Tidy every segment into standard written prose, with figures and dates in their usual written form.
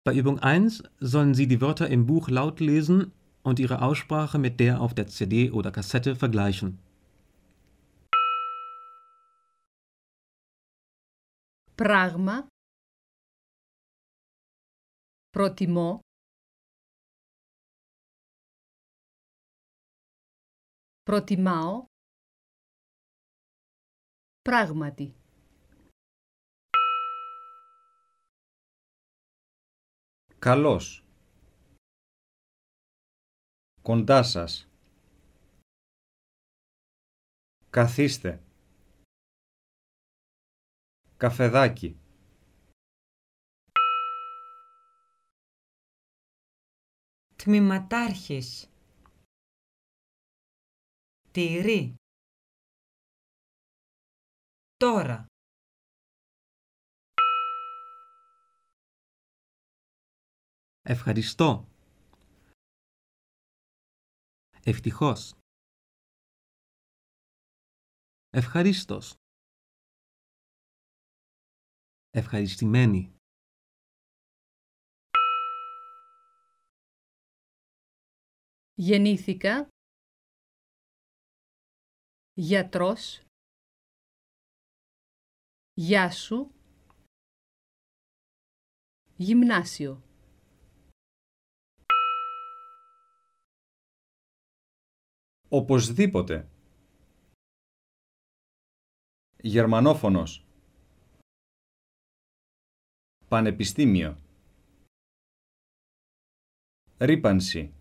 Bei Übung 1 sollen Sie die Wörter im Buch laut lesen und ihre Aussprache mit der auf der CD oder Kassette vergleichen. Πράγμα. Προτιμώ. Προτιμάω. Πράγματι. Καλώς. Κοντά σας. Καθίστε. Καφεδάκι. Τμήματάρχης. Τυρί. Τώρα. Ευχαριστώ. Ευτυχώς. Ευχαρίστως. Ευχαριστημένη. Γεννήθηκα. Γιατρός. Γεια σου. Γυμνάσιο. Οπωσδήποτε. Γερμανόφωνος. Πανεπιστήμιο. Ρύπανση.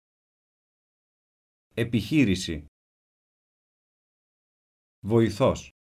Επιχείρηση. Βοηθός.